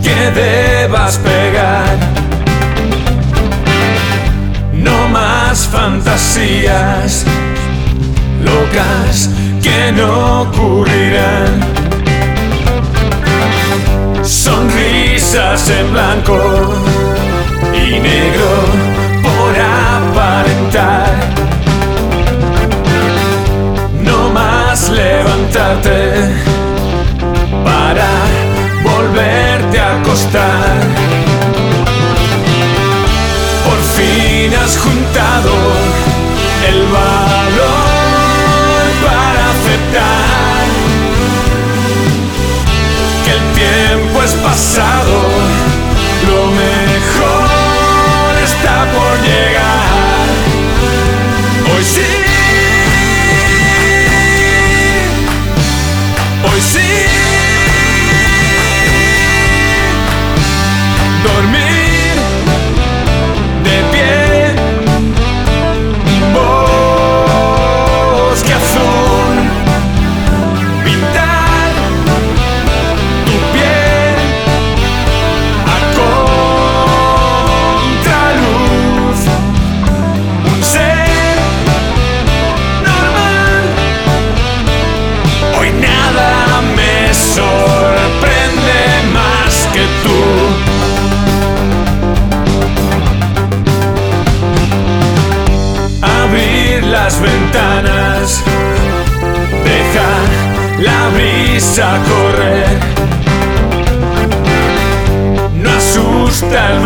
que debas pegar. No más fantasías locas que no ocurrirán. Sonrisas en blanco y negro por aparentar. No más levantarte para volverte a acostar. Por fin has juntado el valor para aceptar que el tiempo es pasado, lo mejor está por llegar. Hoy sí, hoy sí, dormir de pie, bosque azul, pintar tu piel a contraluz, un ser normal. Hoy nada me sorprende más que tú. Abrir las ventanas, deja la brisa correr. No asusta el